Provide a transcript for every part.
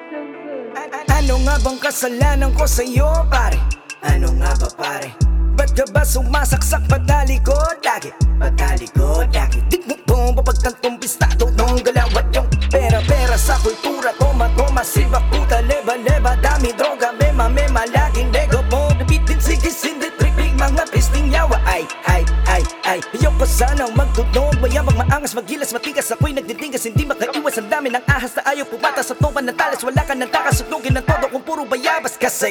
Ano nga bang kasalanan ko sa'yo, pare? Ano nga ba, pare? Ba't ka ba sumasaksak patalikod lagi? Patalikod lagi. Di mo bomba pagkantong pistado nung galawat yung pera-pera sa kultura. Toma-toma, siba, puta, leba-leba, dami droga, mema-mema, laging lego mo. Nabitin, sige, sindi, tripping, mga pisting yawa. Ay, ayoko sanang magtunog, mayabang maangas, magilas, matigas. Ako'y nagdidingas, hindi makaiwas. Ang dami ng ahas na ayaw pumatas sa tuban ng talas. Wala ka nang takasugugin ng todo kung puro bayabas. Kasi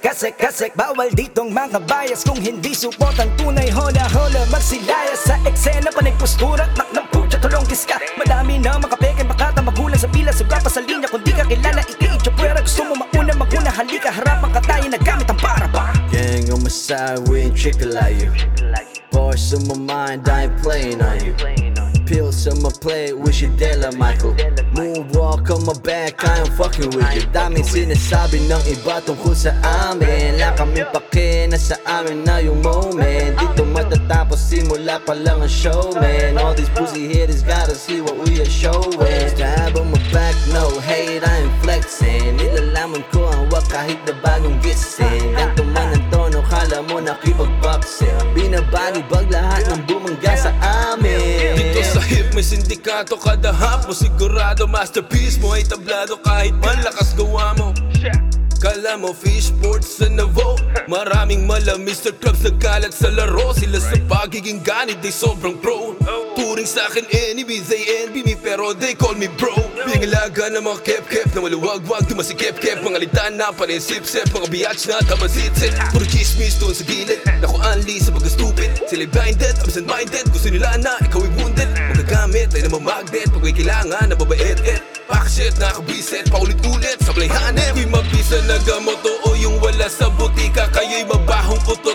bawal ditong mga bias. Kung hindi support ang tunay, hola magsilaya sa eksena. Panay postura, ng pucha, tulong kiska. Madami na makapeke, makata, magulang sa pila. Suga pa sa linya, kung di ka kilala, ika-itcha pwera. Gusto mo maguna, halika, harapan ka tayo, nagamit ang para. Gang on my side, we ain't trickle like you. Bars on my mind, I ain't playing on you. Pills on my plate, wish you Della Michael. Moonwalk on my back, I ain't fucking with you. Daming sinasabi ng iba tungkol sa amin. Wala kaming pake, nasa amin na yung moment. Dito matatapos, simula pa lang ang show, man. All these pussy hitters gotta see what we are showing. Stab on my back, no hate, I ain't flexing. Nilalaman ko ang wak kahit na bagong gising. Ganto man ang tono, kala mo nakipagboxing. Binabagibag lahat ng bumangga sa amin. Dito sa hip may sindikato kada hapon. Sigurado masterpiece mo ay tablado kahit malakas gawa mo. Kala mo fishboard sa Navo. Maraming mala Mr. Clubs nagkalat sa laro. Sila sa pagiging ganit, they sobrang pro. Turing sa'kin enemy, they envy me pero they call me bro. Bingalaga ng mga kep-kep na maluwag-wag, di masikep-kep. Mga litan na parin sip-sip, mga biatch na tamasitsit. Puro chismis doon sa gilid, naku unli sa mga stupid. Sila'y blinded, absent-minded, gusto nila na ikaw ay wounded. Magagamit ay namamagnet, pag may kailangan na babait-et. Pakshit, nakabisit, paulit-ulit sa playhanip. Di mabisa na gamot o yung wala sa butika. Kayo'y mabahong kuto